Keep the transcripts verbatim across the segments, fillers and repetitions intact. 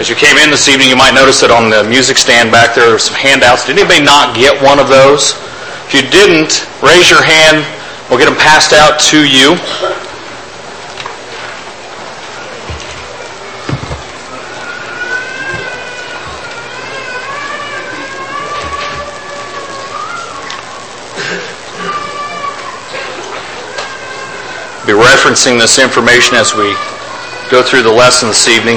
As you came in this evening, you might notice that on the music stand back there, there were some handouts. Did anybody not get one of those? If you didn't, raise your hand. We'll get them passed out to you. Be referencing this information as we go through the lesson this evening.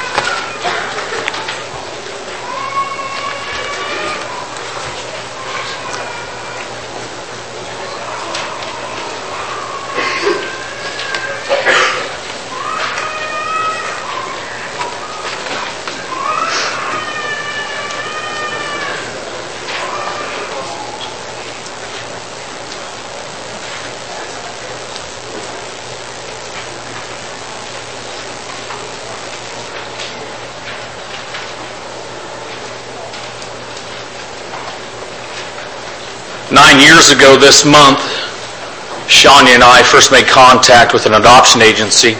Nine years ago this month, Shania and I first made contact with an adoption agency.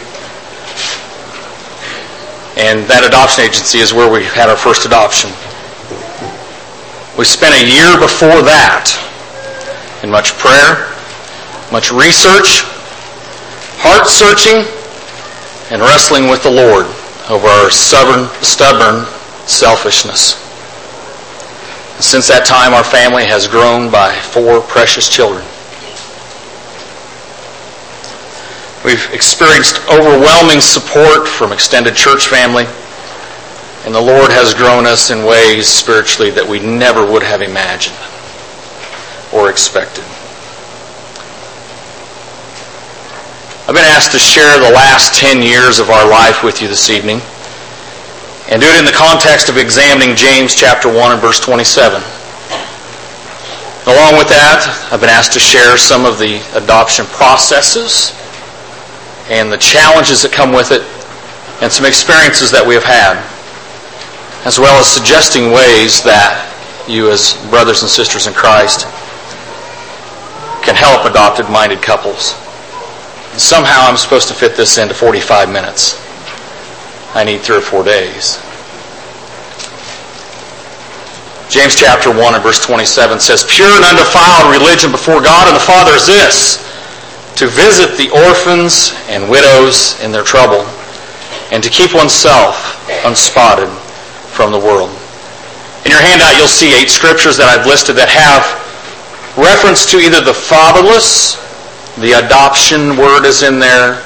And that adoption agency is where we had our first adoption. We spent a year before that in much prayer, much research, heart searching, and wrestling with the Lord over our stubborn, stubborn selfishness. Since that time, our family has grown by four precious children. We've experienced overwhelming support from extended church family, and the Lord has grown us in ways spiritually that we never would have imagined or expected. I've been asked to share the last ten years of our life with you this evening, and do it in the context of examining James chapter one and verse twenty-seven. Along with that, I've been asked to share some of the adoption processes and the challenges that come with it, and some experiences that we have had, as well as suggesting ways that you as brothers and sisters in Christ can help adopted-minded couples. And somehow I'm supposed to fit this into forty-five minutes. I need three or four days. James chapter one and verse twenty-seven says, "Pure and undefiled religion before God and the Father is this, to visit the orphans and widows in their trouble, and to keep oneself unspotted from the world." In your handout, you'll see eight scriptures that I've listed that have reference to either the fatherless, the adoption word is in there,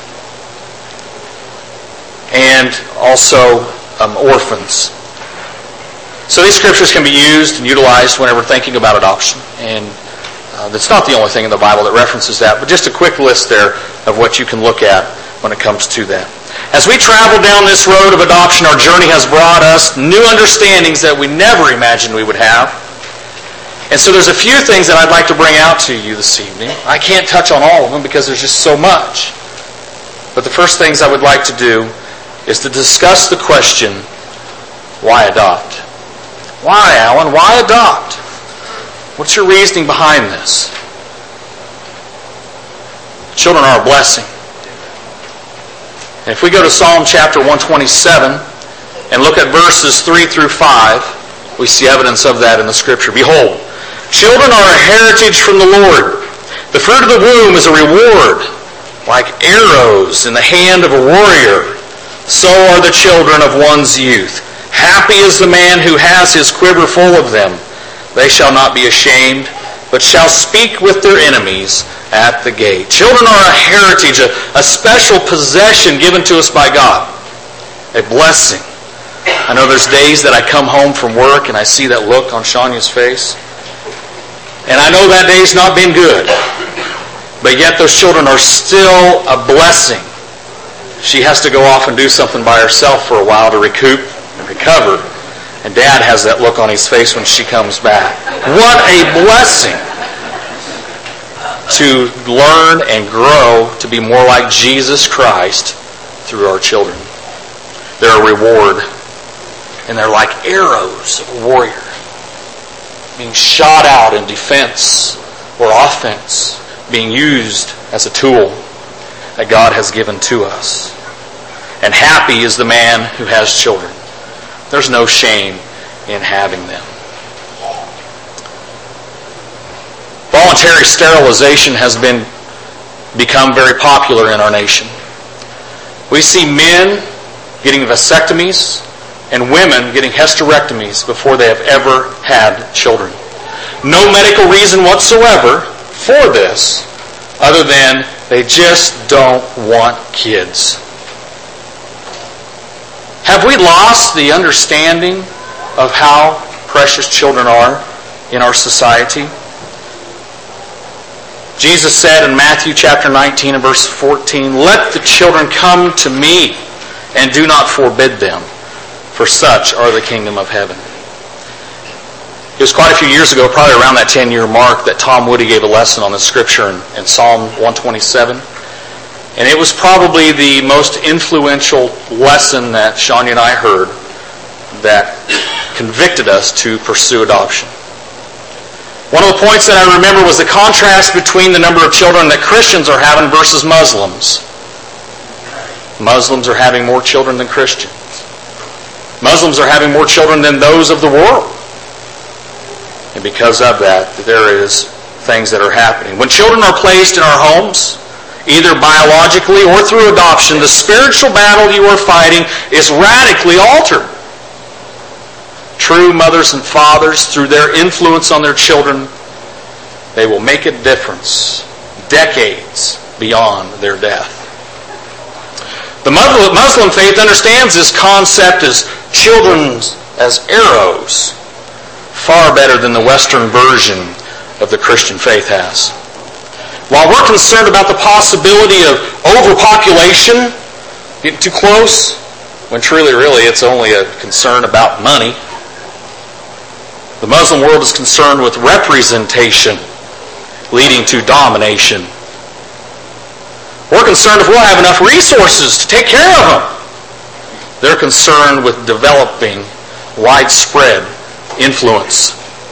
and also um, orphans. So these scriptures can be used and utilized whenever thinking about adoption. And uh, that's not the only thing in the Bible that references that, but just a quick list there of what you can look at when it comes to that. As we travel down this road of adoption, our journey has brought us new understandings that we never imagined we would have. And so there's a few things that I'd like to bring out to you this evening. I can't touch on all of them because there's just so much. But the first things I would like to do is to discuss the question, why adopt? Why, Alan? Why adopt? What's your reasoning behind this? Children are a blessing. And if we go to Psalm chapter one twenty-seven and look at verses three through five, we see evidence of that in the scripture. Behold, children are a heritage from the Lord. The fruit of the womb is a reward, like arrows in the hand of a warrior. So are the children of one's youth. Happy is the man who has his quiver full of them. They shall not be ashamed, but shall speak with their enemies at the gate. Children are a heritage, a, a special possession given to us by God. A blessing. I know there's days that I come home from work and I see that look on Shania's face. And I know that day's not been good. But yet those children are still a blessing. She has to go off and do something by herself for a while to recoup and recover. And Dad has that look on his face when she comes back. What a blessing to learn and grow to be more like Jesus Christ through our children. They're a reward. And they're like arrows of a warrior, being shot out in defense or offense, being used as a tool that God has given to us. And happy is the man who has children. There's no shame in having them. Voluntary sterilization has been become very popular in our nation. We see men getting vasectomies and women getting hysterectomies before they have ever had children. No medical reason whatsoever for this other than they just don't want kids. Have we lost the understanding of how precious children are in our society? Jesus said in Matthew chapter nineteen and verse fourteen, "Let the children come to me, and do not forbid them, for such are the kingdom of heaven." It was quite a few years ago, probably around that ten-year mark, that Tom Woody gave a lesson on the scripture in, in Psalm one twenty-seven. And it was probably the most influential lesson that Shawnee and I heard that convicted us to pursue adoption. One of the points that I remember was the contrast between the number of children that Christians are having versus Muslims. Muslims are having more children than Christians. Muslims are having more children than those of the world. And because of that, there is things that are happening. When children are placed in our homes, either biologically or through adoption, the spiritual battle you are fighting is radically altered. True mothers and fathers, through their influence on their children, they will make a difference decades beyond their death. The Muslim faith understands this concept as children as arrows far better than the Western version of the Christian faith has. While we're concerned about the possibility of overpopulation, getting too close, when truly, really, it's only a concern about money, the Muslim world is concerned with representation leading to domination. We're concerned if we'll have enough resources to take care of them. They're concerned with developing widespread influence.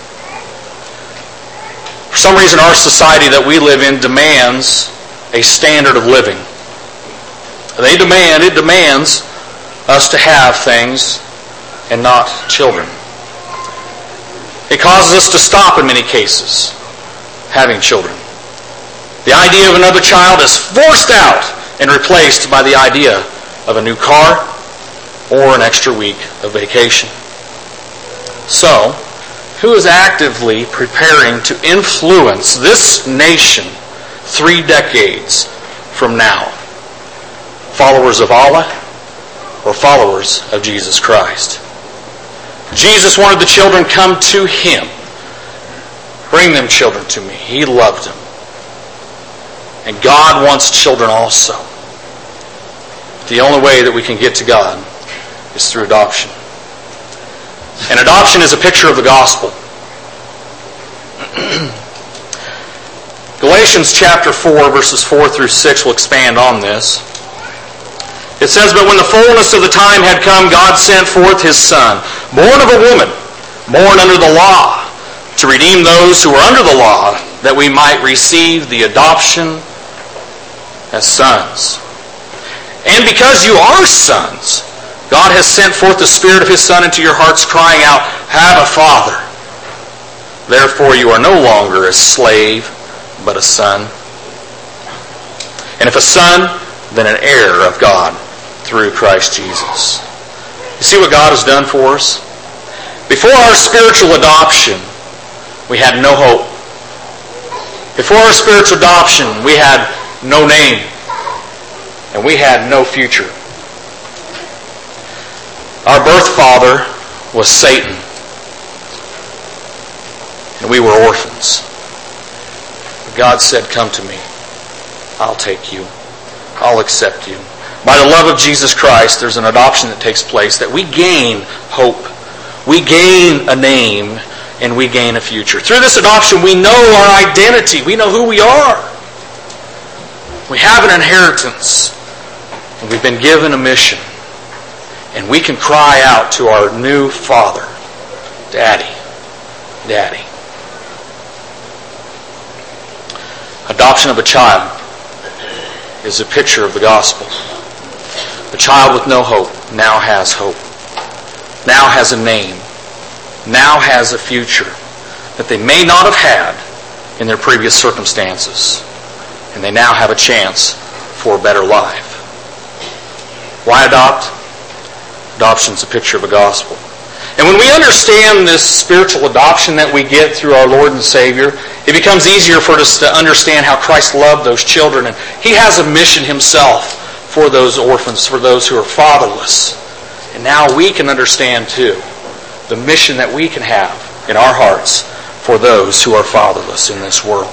For some reason, our society that we live in demands a standard of living. They demand, it demands us to have things and not children. It causes us to stop in many cases having children. The idea of another child is forced out and replaced by the idea of a new car or an extra week of vacation. So, who is actively preparing to influence this nation three decades from now? Followers of Allah or followers of Jesus Christ? Jesus wanted the children come to Him. Bring them, children, to me. He loved them. And God wants children also. The only way that we can get to God is through adoption. And adoption is a picture of the gospel. Galatians chapter four, verses four through six will expand on this. It says, "But when the fullness of the time had come, God sent forth His Son, born of a woman, born under the law, to redeem those who were under the law, that we might receive the adoption as sons. And because you are sons, God has sent forth the Spirit of His Son into your hearts, crying out, 'Abba, Father.' Therefore you are no longer a slave, but a son. And if a son, then an heir of God through Christ Jesus." You see what God has done for us? Before our spiritual adoption, we had no hope. Before our spiritual adoption, we had no name. And we had no future. Our birth father was Satan. And we were orphans. But God said, "Come to me. I'll take you. I'll accept you." By the love of Jesus Christ, there's an adoption that takes place that we gain hope. We gain a name and we gain a future. Through this adoption, we know our identity. We know who we are. We have an inheritance. And we've been given a mission. And we can cry out to our new Father, "Daddy, Daddy." Adoption of a child is a picture of the gospel. A child with no hope now has hope. now has a name, now has a future that they may not have had in their previous circumstances. And they now have a chance for a better life. Why adopt? Adoption's a picture of a gospel. And when we understand this spiritual adoption that we get through our Lord and Savior, it becomes easier for us to understand how Christ loved those children. And He has a mission Himself for those orphans, for those who are fatherless. And now we can understand, too, the mission that we can have in our hearts for those who are fatherless in this world.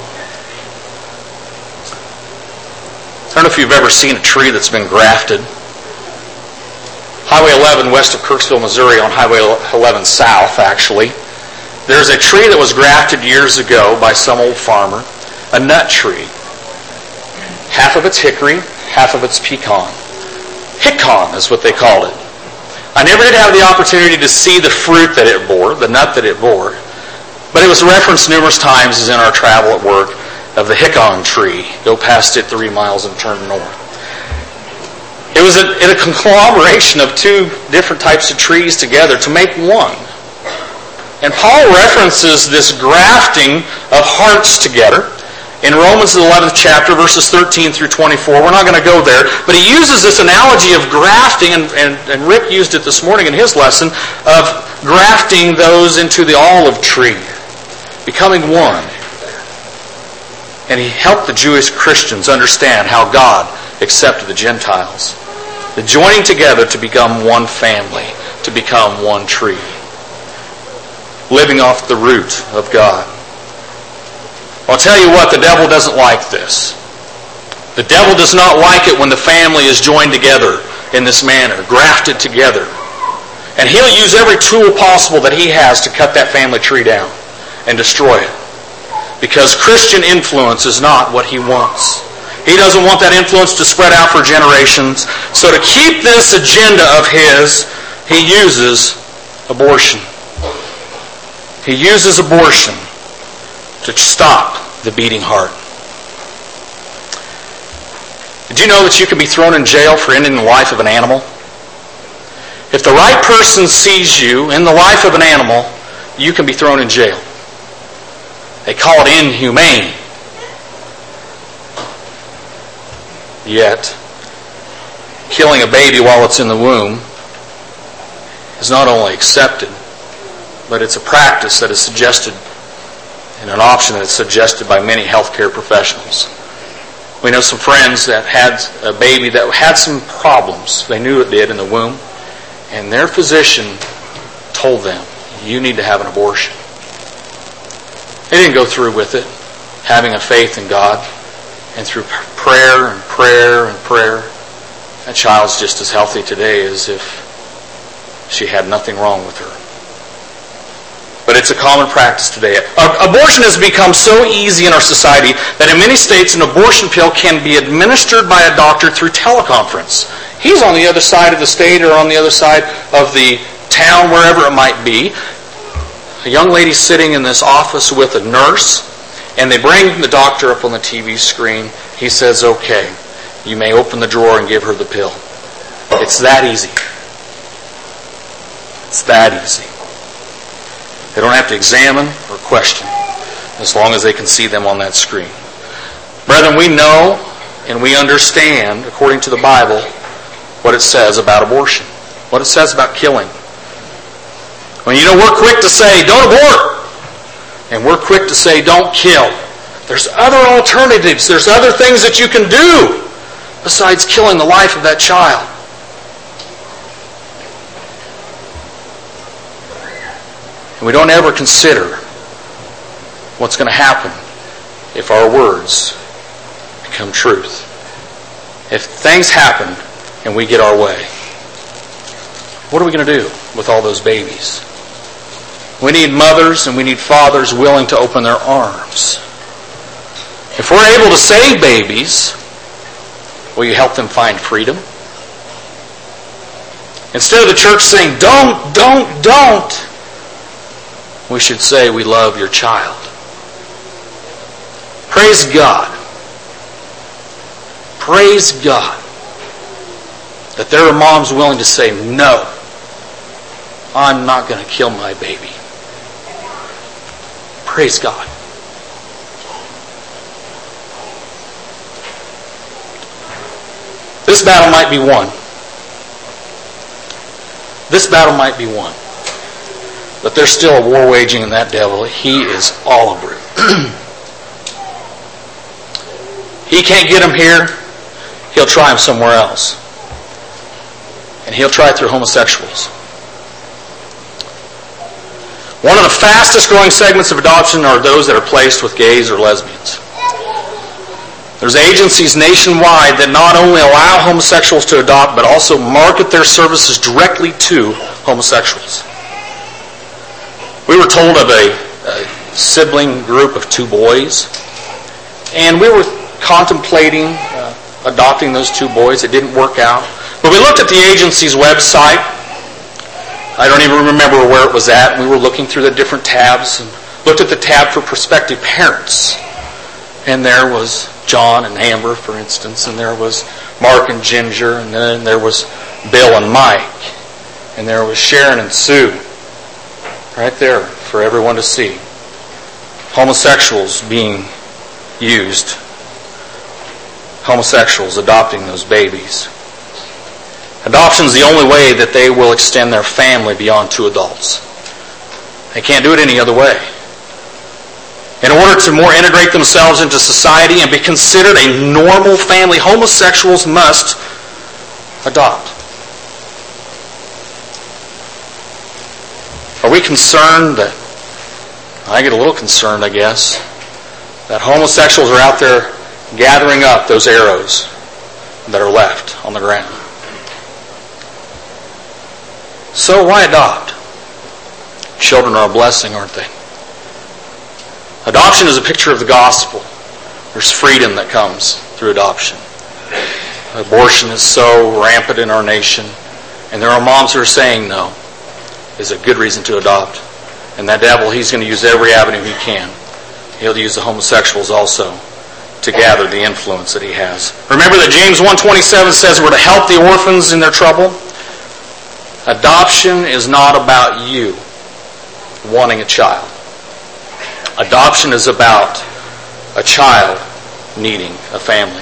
I don't know if you've ever seen a tree that's been grafted. Highway eleven west of Kirksville, Missouri, on Highway eleven south, actually, there's a tree that was grafted years ago by some old farmer, a nut tree. Half of it's hickory, half of it's pecan. Hickon is what they called it. I never did have the opportunity to see the fruit that it bore, the nut that it bore, but it was referenced numerous times as in our travel at work of the Hickon tree. Go past it three miles and turn north. It was a, a conglomeration of two different types of trees together to make one. And Paul references this grafting of hearts together in Romans the eleventh chapter, verses thirteen through twenty-four. We're not going to go there, but he uses this analogy of grafting, and, and, and Rick used it this morning in his lesson, of grafting those into the olive tree, becoming one. And he helped the Jewish Christians understand how God accepted the Gentiles. The joining together to become one family, to become one tree. Living off the root of God. I'll tell you what, the devil doesn't like this. The devil does not like it when the family is joined together in this manner, grafted together. And he'll use every tool possible that he has to cut that family tree down and destroy it. Because Christian influence is not what he wants. He doesn't want that influence to spread out for generations. So to keep this agenda of his, he uses abortion. He uses abortion to stop the beating heart. Did you know that you can be thrown in jail for ending the life of an animal? If the right person sees you in the life of an animal, you can be thrown in jail. They call it inhumane. Yet, killing a baby while it's in the womb is not only accepted, but it's a practice that is suggested and an option that is suggested by many healthcare professionals. We know some friends that had a baby that had some problems. They knew it did in the womb. And their physician told them, you need to have an abortion. They didn't go through with it, having a faith in God. And through prayer and prayer and prayer, that child's just as healthy today as if she had nothing wrong with her. But it's a common practice today. Abortion has become so easy in our society that in many states an abortion pill can be administered by a doctor through teleconference. He's on the other side of the state or on the other side of the town, wherever it might be. A young lady sitting in this office with a nurse, and they bring the doctor up on the T V screen. He says, okay, you may open the drawer and give her the pill. It's that easy. It's that easy. They don't have to examine or question as long as they can see them on that screen. Brethren, we know and we understand, according to the Bible, what it says about abortion, what it says about killing. When you know we're quick to say, don't abort, and we're quick to say, don't kill. There's other alternatives. There's other things that you can do besides killing the life of that child. And we don't ever consider what's going to happen if our words become truth. If things happen and we get our way, what are we going to do with all those babies? We need mothers and we need fathers willing to open their arms. If we're able to save babies, will you help them find freedom? Instead of the church saying, don't, don't, don't, we should say, we love your child. Praise God. Praise God that there are moms willing to say, no, I'm not going to kill my baby. Praise God. This battle might be won. This battle might be won. But there's still a war waging in that devil. He is all over it. He can't get him here. He'll try him somewhere else. And he'll try it through homosexuals. One of the fastest growing segments of adoption are those that are placed with gays or lesbians. There's agencies nationwide that not only allow homosexuals to adopt, but also market their services directly to homosexuals. We were told of a, a sibling group of two boys, and we were contemplating uh, adopting those two boys. It didn't work out. But we looked at the agency's website. I don't even remember where it was at. We were looking through the different tabs and looked at the tab for prospective parents. And there was John and Amber, for instance, and there was Mark and Ginger, and then there was Bill and Mike, and there was Sharon and Sue, right there for everyone to see. Homosexuals being used. Homosexuals adopting those babies. Adoption is the only way that they will extend their family beyond two adults. They can't do it any other way. In order to more integrate themselves into society and be considered a normal family, homosexuals must adopt. Are we concerned that, I get a little concerned, I guess, that homosexuals are out there gathering up those arrows that are left on the ground? So why adopt? Children are a blessing, aren't they? Adoption is a picture of the gospel. There's freedom that comes through adoption. Abortion is so rampant in our nation, and there are moms who are saying no. Is a good reason to adopt. And that devil, he's going to use every avenue he can. He'll use the homosexuals also to gather the influence that he has. Remember that James one twenty-seven says we're to help the orphans in their trouble. Adoption is not about you wanting a child. Adoption is about a child needing a family.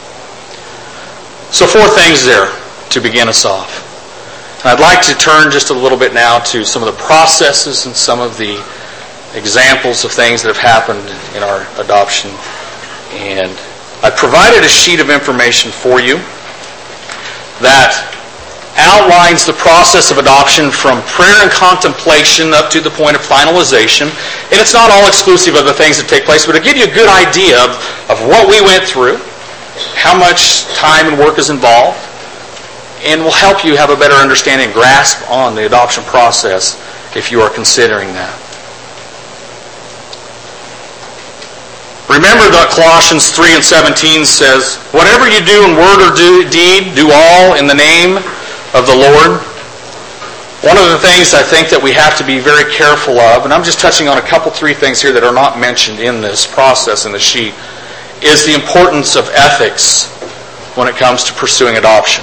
So four things there to begin us off. And I'd like to turn just a little bit now to some of the processes and some of the examples of things that have happened in our adoption. And I provided a sheet of information for you that outlines the process of adoption from prayer and contemplation up to the point of finalization. And it's not all exclusive of the things that take place, but to give you a good idea of, of what we went through, how much time and work is involved, and will help you have a better understanding and grasp on the adoption process if you are considering that. Remember that Colossians three and seventeen says, whatever you do in word or do, deed, do all in the name of the Lord. One of the things I think that we have to be very careful of, and I'm just touching on a couple, three things here that are not mentioned in this process in the sheet, is the importance of ethics when it comes to pursuing adoption.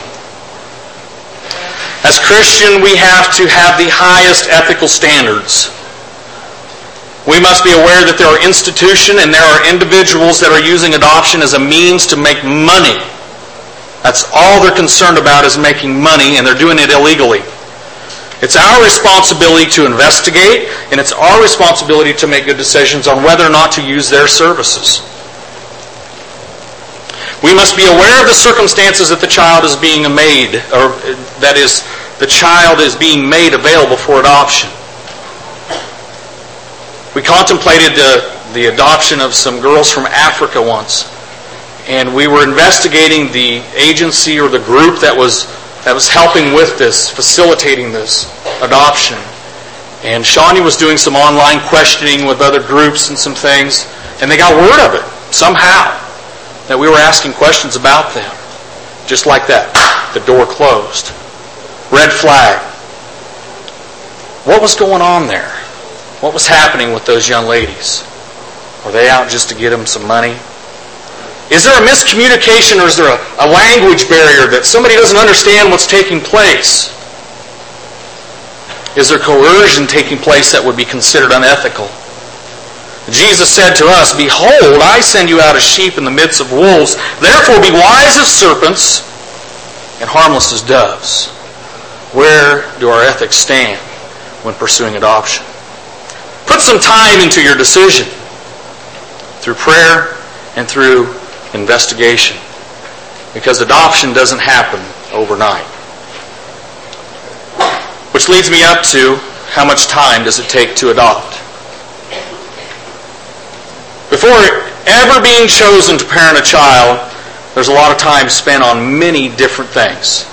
As Christian, we have to have the highest ethical standards. We must be aware that there are institutions and there are individuals that are using adoption as a means to make money. That's all they're concerned about, is making money, and they're doing it illegally. It's our responsibility to investigate, and it's our responsibility to make good decisions on whether or not to use their services. We must be aware of the circumstances that the child is being made, or that is, the child is being made available for adoption. We contemplated the, the adoption of some girls from Africa once, and we were investigating the agency or the group that was that was helping with this, facilitating this adoption. And Shawnee was doing some online questioning with other groups and some things, and they got word of it somehow, that we were asking questions about them. Just like that, the door closed. Red flag. What was going on there? What was happening with those young ladies? Were they out just to get them some money? Is there a miscommunication, or is there a, a language barrier that somebody doesn't understand what's taking place? Is there coercion taking place that would be considered unethical? Jesus said to us, "Behold, I send you out as sheep in the midst of wolves. Therefore be wise as serpents and harmless as doves." Where do our ethics stand when pursuing adoption? Put some time into your decision through prayer and through investigation, because adoption doesn't happen overnight. Which leads me up to, how much time does it take to adopt? Before ever being chosen to parent a child, there's a lot of time spent on many different things.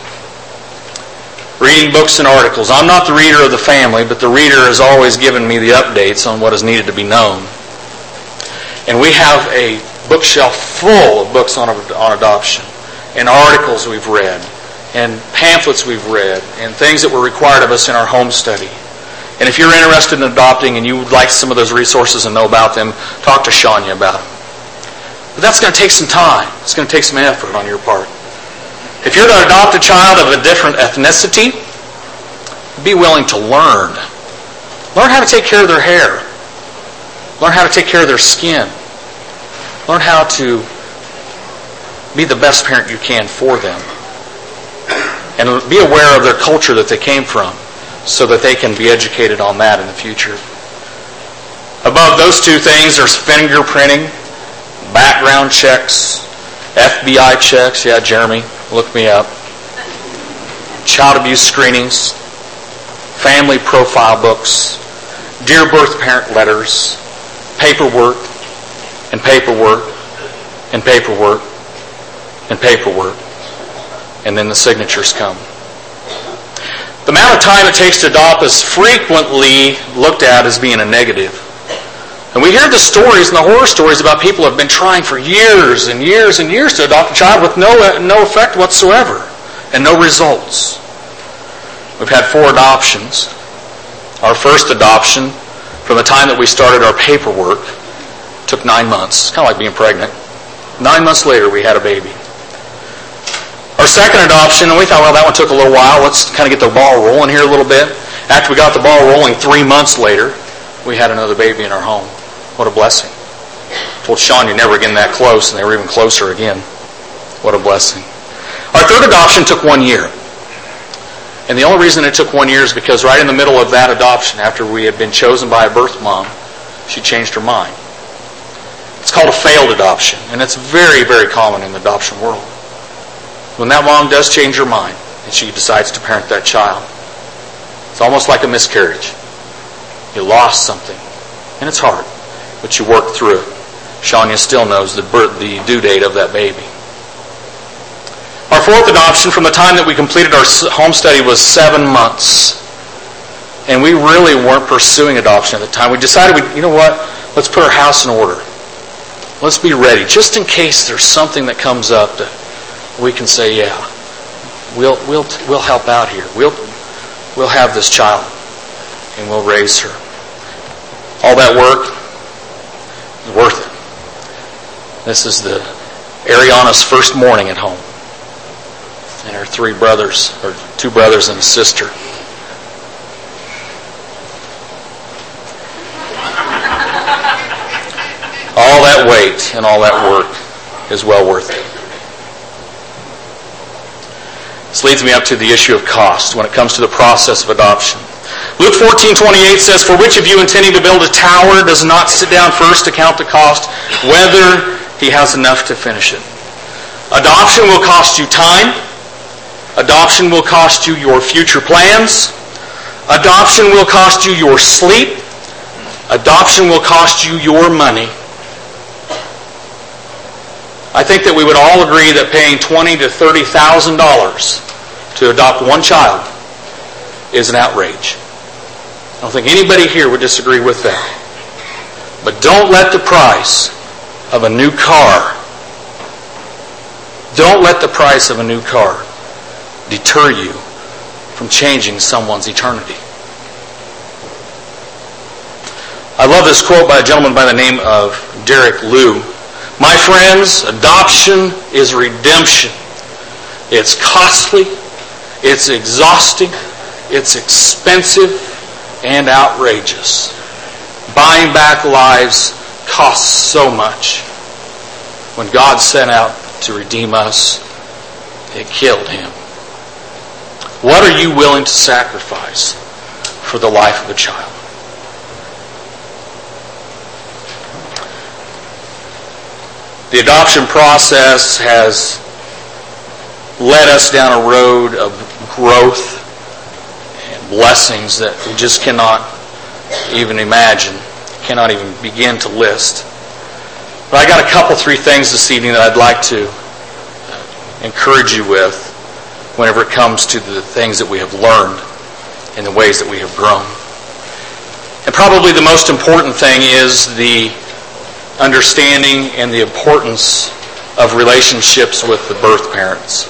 Reading books and articles. I'm not the reader of the family, but the reader has always given me the updates on what is needed to be known. And we have a bookshelf full of books on, on adoption, and articles we've read, and pamphlets we've read, and things that were required of us in our home study. And if you're interested in adopting and you would like some of those resources and know about them, talk to Shania about them. But that's going to take some time. It's going to take some effort on your part. If you're going to adopt a child of a different ethnicity, be willing to learn. Learn how to take care of their hair. Learn how to take care of their skin. Learn how to be the best parent you can for them. And be aware of their culture that they came from, so that they can be educated on that in the future. Above those two things, there's fingerprinting, background checks, F B I checks. Yeah, Jeremy, look me up. Child abuse screenings, family profile books, dear birth parent letters, paperwork, and paperwork, and paperwork, and paperwork. And then the signatures come. The amount of time it takes to adopt is frequently looked at as being a negative. And we hear the stories and the horror stories about people who have been trying for years and years and years to adopt a child with no, no effect whatsoever and no results. We've had four adoptions. Our first adoption, from the time that we started our paperwork, took nine months. It's kind of like being pregnant. Nine months later, we had a baby. Our second adoption, and we thought, well, that one took a little while. Let's kind of get the ball rolling here a little bit. After we got the ball rolling, three months later, we had another baby in our home. What a blessing. I told Sean you're never getting that close, and they were even closer again. What a blessing. Our third adoption took one year. And the only reason it took one year is because right in the middle of that adoption, after we had been chosen by a birth mom, she changed her mind. It's called a failed adoption, and it's very, very common in the adoption world. When that mom does change her mind and she decides to parent that child, it's almost like a miscarriage. You lost something, and it's hard, but you work through it. Shania still knows the, birth, the due date of that baby. Our fourth adoption, from the time that we completed our home study, was seven months. And we really weren't pursuing adoption at the time. We decided, we, you know what, let's put our house in order. Let's be ready, just in case there's something that comes up that we can say, yeah, we'll we'll we'll help out here. We'll we'll have this child, and we'll raise her. All that work is worth it. This is the Ariana's first morning at home, and her three brothers, or two brothers and a sister. All that wait and all that work is well worth it. This leads me up to the issue of cost when it comes to the process of adoption. Luke fourteen twenty-eight says, "For which of you intending to build a tower does not sit down first to count the cost, whether he has enough to finish it?" Adoption will cost you time. Adoption will cost you your future plans. Adoption will cost you your sleep. Adoption will cost you your money. I think that we would all agree that paying twenty thousand to thirty thousand dollars to adopt one child is an outrage. I don't think anybody here would disagree with that. But don't let the price of a new car, don't let the price of a new car deter you from changing someone's eternity. I love this quote by a gentleman by the name of Derek Liu. "My friends, adoption is redemption. It's costly, it's exhausting, it's expensive, and outrageous. Buying back lives costs so much. When God sent out to redeem us, it killed Him. What are you willing to sacrifice for the life of a child? The adoption process has led us down a road of growth and blessings that we just cannot even imagine, cannot even begin to list. But I got a couple, three things this evening that I'd like to encourage you with whenever it comes to the things that we have learned and the ways that we have grown. And probably the most important thing is the understanding and the importance of relationships with the birth parents.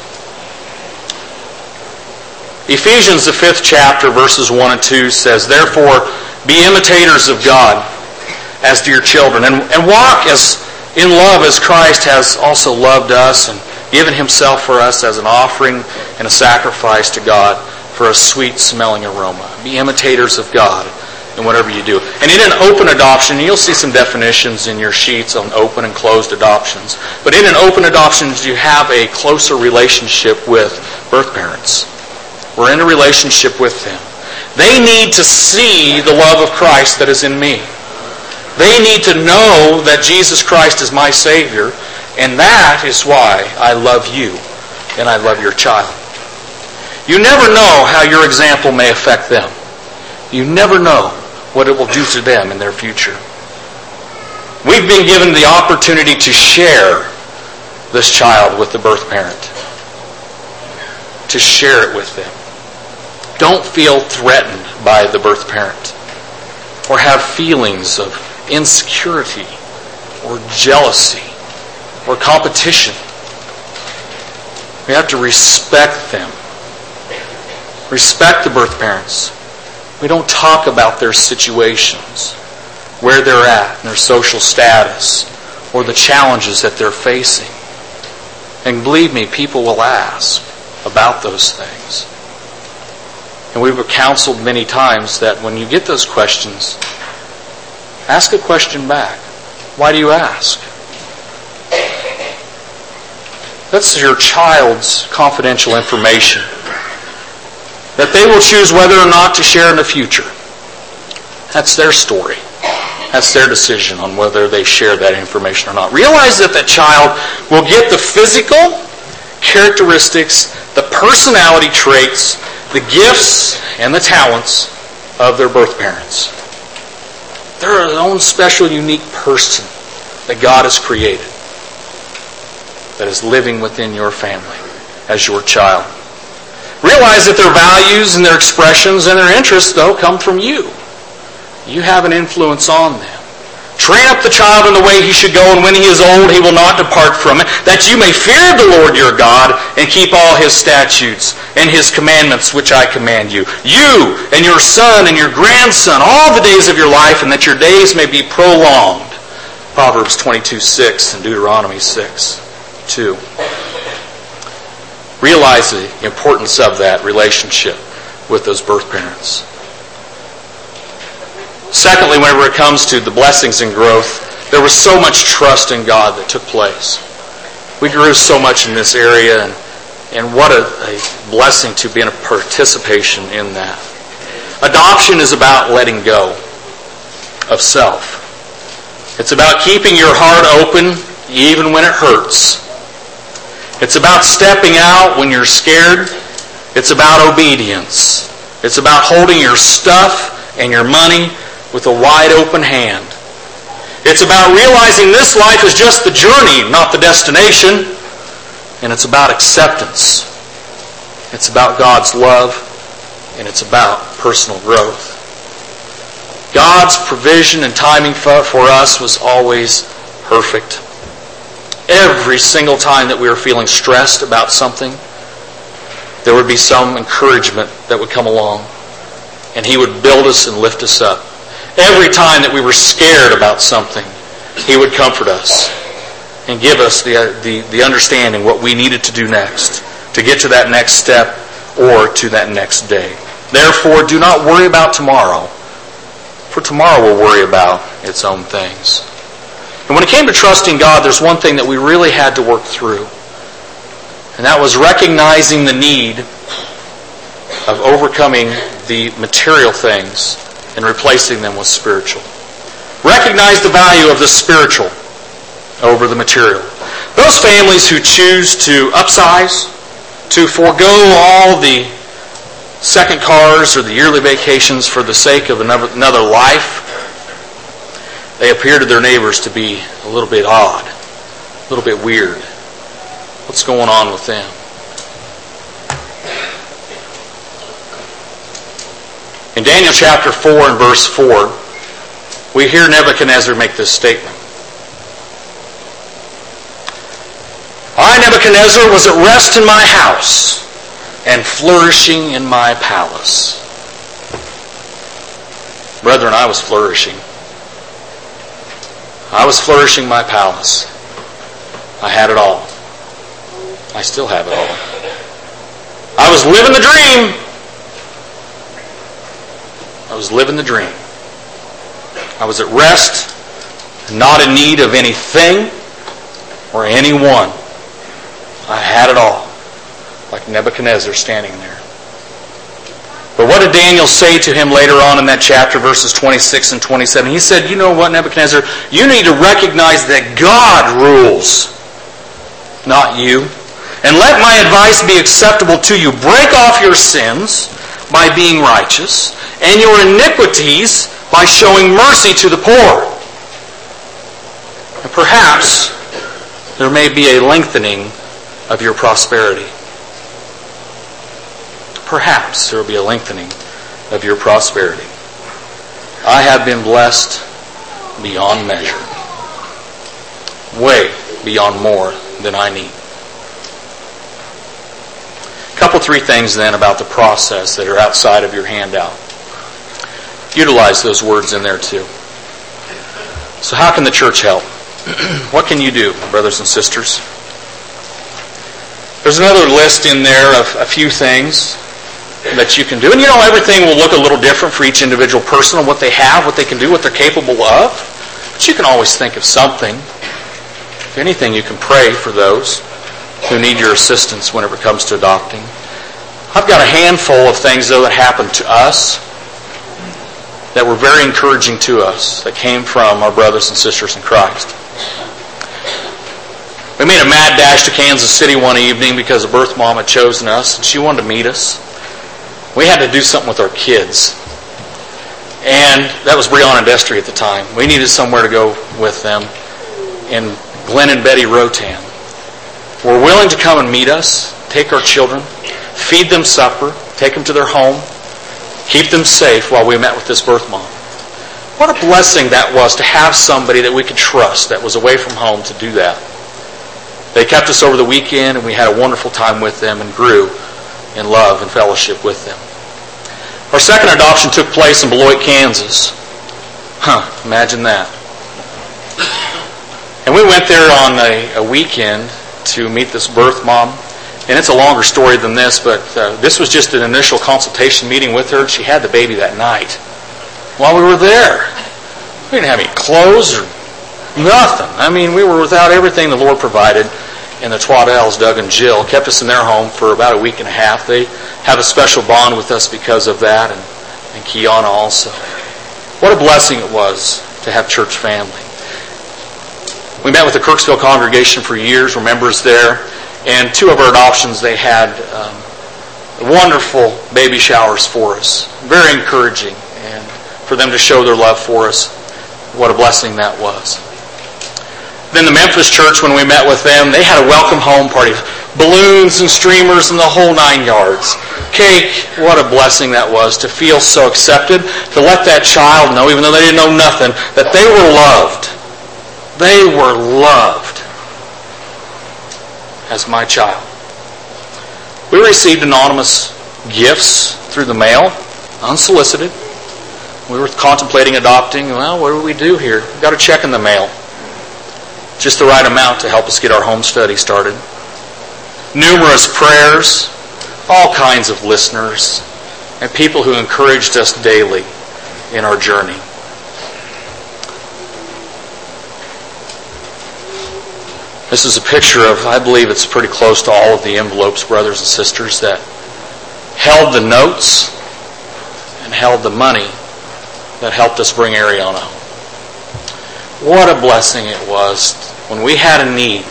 Ephesians, the fifth chapter, verses one and two says, "Therefore, be imitators of God as dear children, and, and walk as in love as Christ has also loved us and given Himself for us as an offering and a sacrifice to God for a sweet-smelling aroma." Be imitators of God in whatever you do. And in an open adoption, you'll see some definitions in your sheets on open and closed adoptions. But in an open adoption, you have a closer relationship with birth parents. We're in a relationship with them. They need to see the love of Christ that is in me. They need to know that Jesus Christ is my Savior, and that is why I love you and I love your child. You never know how your example may affect them. You never know what it will do to them in their future. We've been given the opportunity to share this child with the birth parent. To share it with them. Don't feel threatened by the birth parent or have feelings of insecurity or jealousy or competition. We have to respect them. Respect the birth parents. We don't talk about their situations, where they're at, and their social status, or the challenges that they're facing. And believe me, people will ask about those things. And we've counseled many times that when you get those questions, ask a question back. Why do you ask? That's your child's confidential information that they will choose whether or not to share in the future. That's their story. That's their decision on whether they share that information or not. Realize that the child will get the physical characteristics, the personality traits, the gifts, and the talents of their birth parents. They're their own special, unique person that God has created that is living within your family as your child. Realize that their values and their expressions and their interests, though, come from you. You have an influence on them. Train up the child in the way he should go, and when he is old, he will not depart from it, that you may fear the Lord your God and keep all His statutes and His commandments which I command you. You and your son and your grandson, all the days of your life, and that your days may be prolonged. Proverbs twenty-two six and Deuteronomy six two. Realize the importance of that relationship with those birth parents. Secondly, whenever it comes to the blessings and growth, there was so much trust in God that took place. We grew so much in this area, and, and what a, a blessing to be in a participation in that. Adoption is about letting go of self. It's about keeping your heart open even when it hurts. It's about stepping out when you're scared. It's about obedience. It's about holding your stuff and your money with a wide open hand. It's about realizing this life is just the journey, not the destination. And it's about acceptance. It's about God's love. And it's about personal growth. God's provision and timing for, for us was always perfect. Every single time that we were feeling stressed about something, there would be some encouragement that would come along. And He would build us and lift us up. Every time that we were scared about something, He would comfort us and give us the, the, the understanding what we needed to do next to get to that next step or to that next day. Therefore, do not worry about tomorrow, For tomorrow will worry about its own things. And when it came to trusting God, there's one thing that we really had to work through. And that was recognizing the need of overcoming the material things and replacing them with spiritual. Recognize the value of the spiritual over the material. Those families who choose to upsize, to forego all the second cars or the yearly vacations for the sake of another, another life, they appear to their neighbors to be a little bit odd, a little bit weird. What's going on with them? In Daniel chapter four and verse four, we hear Nebuchadnezzar make this statement. I, Nebuchadnezzar, was at rest in my house and flourishing in my palace. Brethren, I was flourishing. I was flourishing my palace. I had it all. I still have it all. I was living the dream. I was living the dream. I was at rest, not in need of anything or anyone. I had it all, like Nebuchadnezzar standing there. But what did Daniel say to him later on in that chapter, verses twenty-six and twenty-seven? He said, you know what, Nebuchadnezzar? You need to recognize that God rules, not you. And let my advice be acceptable to you. Break off your sins by being righteous, and your iniquities by showing mercy to the poor. And perhaps there may be a lengthening of your prosperity. Perhaps there will be a lengthening of your prosperity. I have been blessed beyond measure. Way beyond more than I need. A couple, three things then about the process that are outside of your handout. Utilize those words in there too. So how can the church help? What can you do, brothers and sisters? There's another list in there of a few things that you can do. And you know, everything will look a little different for each individual person and what they have, what they can do, what they're capable of. But you can always think of something. If anything, you can pray for those who need your assistance whenever it comes to adopting. I've got a handful of things, though, that happened to us that were very encouraging to us, that came from our brothers and sisters in Christ. We made a mad dash to Kansas City one evening because a birth mom had chosen us, and she wanted to meet us. We had to do something with our kids. And that was Breonna and Destry at the time. We needed somewhere to go with them. And Glenn and Betty Rotan were willing to come and meet us, take our children, feed them supper, take them to their home, keep them safe while we met with this birth mom. What a blessing that was to have somebody that we could trust that was away from home to do that. They kept us over the weekend, and we had a wonderful time with them and grew in love and fellowship with them. Our second adoption took place in Beloit, Kansas. Huh, imagine that. And we went there on a, a weekend to meet this birth mom. And it's a longer story than this, but uh, this was just an initial consultation meeting with her. She had the baby that night while we were there. We didn't have any clothes or nothing. I mean, we were without everything the Lord provided. And the Twaddell's, Doug and Jill, kept us in their home for about a week and a half. They have a special bond with us because of that, and, and Kiana also. What a blessing it was to have church family. We met with the Kirksville congregation for years. We're members there. And two of our adoptions, they had um, wonderful baby showers for us. Very encouraging. And for them to show their love for us, what a blessing that was. Then the Memphis church, when we met with them, they had a welcome home party. Balloons and streamers and the whole nine yards. Cake, what a blessing that was to feel so accepted. To let that child know, even though they didn't know nothing, that they were loved. They were loved as my child. We received anonymous gifts through the mail, unsolicited. We were contemplating adopting. Well, what do we do here? We've got a check in the mail. Just the right amount to help us get our home study started. Numerous prayers, all kinds of listeners, and people who encouraged us daily in our journey. This is a picture of, I believe it's pretty close to all of the envelopes, brothers and sisters, that held the notes and held the money that helped us bring Ariana home. What a blessing it was when we had a need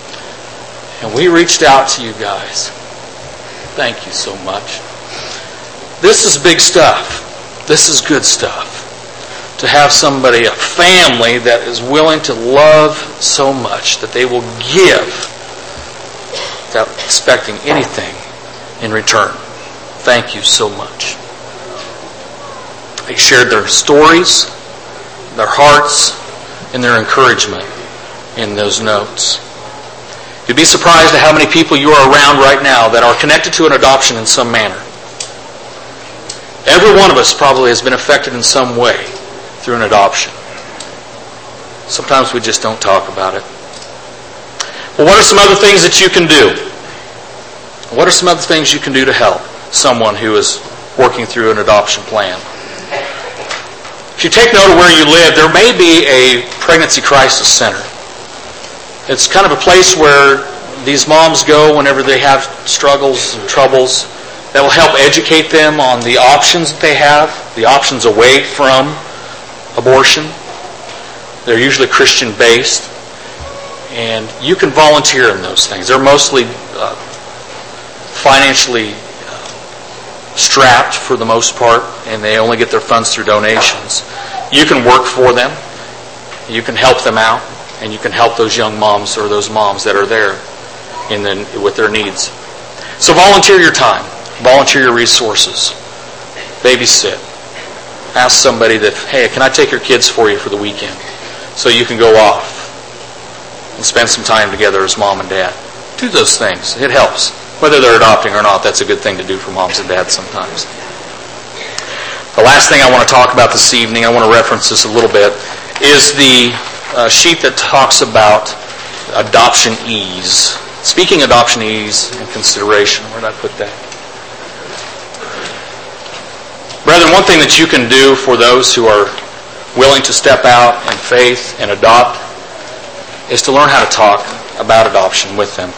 and we reached out to you guys. Thank you so much. This is big stuff. This is good stuff. To have somebody, a family that is willing to love so much that they will give without expecting anything in return. Thank you so much. They shared their stories, their hearts, and their encouragement in those notes. You'd be surprised at how many people you are around right now that are connected to an adoption in some manner. Every one of us probably has been affected in some way through an adoption. Sometimes we just don't talk about it. Well, what are some other things that you can do? What are some other things you can do to help someone who is working through an adoption plan? If you take note of where you live, there may be a pregnancy crisis center. It's kind of a place where these moms go whenever they have struggles and troubles that will help educate them on the options that they have, the options away from abortion. They're usually Christian-based. And you can volunteer in those things. They're mostly uh, financially uh, strapped for the most part, and they only get their funds through donations. You can work for them. You can help them out, and you can help those young moms or those moms that are there in the, with their needs. So volunteer your time. Volunteer your resources. Babysit. Ask somebody that, hey, can I take your kids for you for the weekend? So you can go off and spend some time together as mom and dad. Do those things. It helps. Whether they're adopting or not, that's a good thing to do for moms and dads sometimes. The last thing I want to talk about this evening, I want to reference this a little bit, is the uh, sheet that talks about adoption ease. Speaking adoption ease and consideration. Where did I put that? Brethren, one thing that you can do for those who are willing to step out in faith and adopt is to learn how to talk about adoption with them.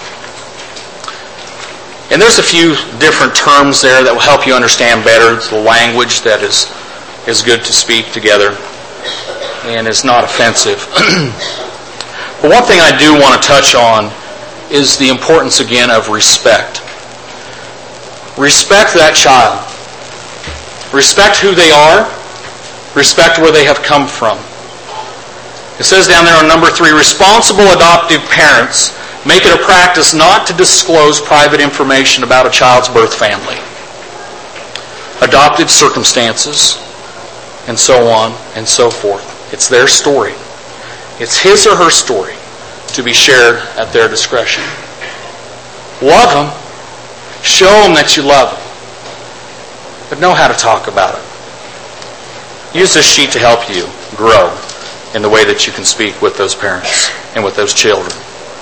And there's a few different terms there that will help you understand better the language that is, is good to speak together and is not offensive. But one thing I do want to touch on is the importance again of respect. Respect that child. Respect who they are. Respect where they have come from. It says down there on number three, responsible adoptive parents make it a practice not to disclose private information about a child's birth family, adopted circumstances, and so on and so forth. It's their story. It's his or her story to be shared at their discretion. Love them. Show them that you love them. But know how to talk about it. Use this sheet to help you grow in the way that you can speak with those parents and with those children.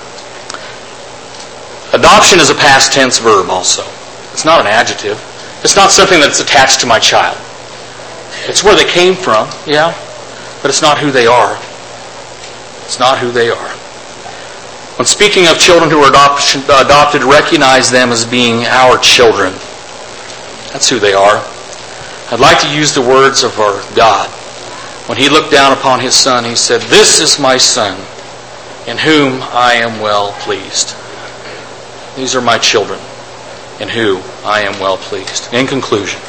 Adoption is a past tense verb also. It's not an adjective. It's not something that's attached to my child. It's where they came from, yeah, but it's not who they are. It's not who they are. When speaking of children who are adoption, adopted, recognize them as being our children. That's who they are. I'd like to use the words of our God. When He looked down upon His Son, He said, "This is my Son, in whom I am well pleased." These are my children, in whom I am well pleased. In conclusion,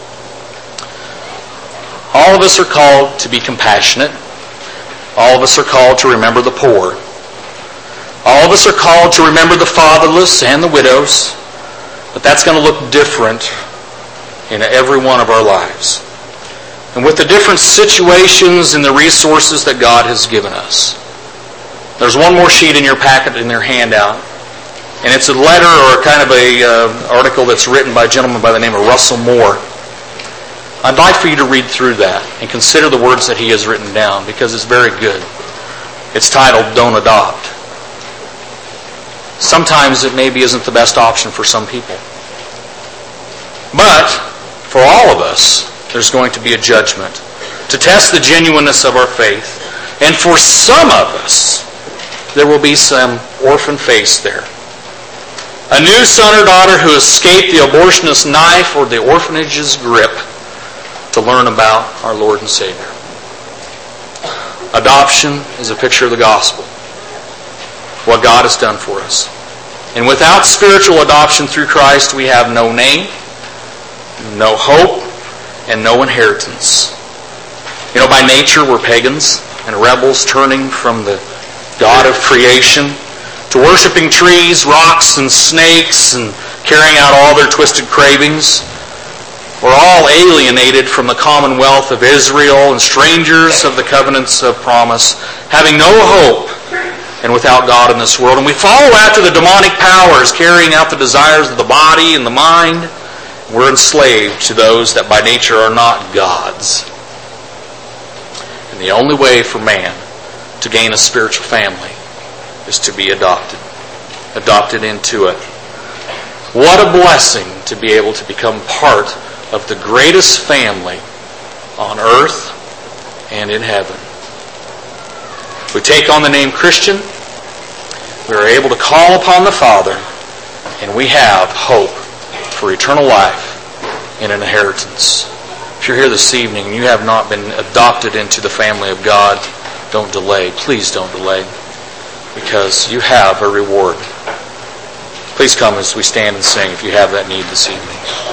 all of us are called to be compassionate. All of us are called to remember the poor. All of us are called to remember the fatherless and the widows. But that's going to look different in every one of our lives. And with the different situations and the resources that God has given us. There's one more sheet in your packet in your handout. And it's a letter or kind of a uh, article that's written by a gentleman by the name of Russell Moore. I'd like for you to read through that and consider the words that he has written down because it's very good. It's titled, "Don't Adopt." Sometimes it maybe isn't the best option for some people. But for all of us, there's going to be a judgment to test the genuineness of our faith. And for some of us, there will be some orphan face there. A new son or daughter who escaped the abortionist's knife or the orphanage's grip to learn about our Lord and Savior. Adoption is a picture of the gospel, what God has done for us. And without spiritual adoption through Christ, we have no name, no hope, and no inheritance. You know, by nature we're pagans and rebels, turning from the God of creation to worshiping trees, rocks, and snakes, and carrying out all their twisted cravings. We're all alienated from the commonwealth of Israel and strangers of the covenants of promise, having no hope and without God in this world. And we follow after the demonic powers, carrying out the desires of the body and the mind. We're enslaved to those that by nature are not God's. And the only way for man to gain a spiritual family is to be adopted. Adopted into it. What a blessing to be able to become part of the greatest family on earth and in heaven. We take on the name Christian. We are able to call upon the Father, and we have hope for eternal life and an inheritance. If you're here this evening and you have not been adopted into the family of God, don't delay. Please don't delay, because you have a reward. Please come as we stand and sing if you have that need this evening.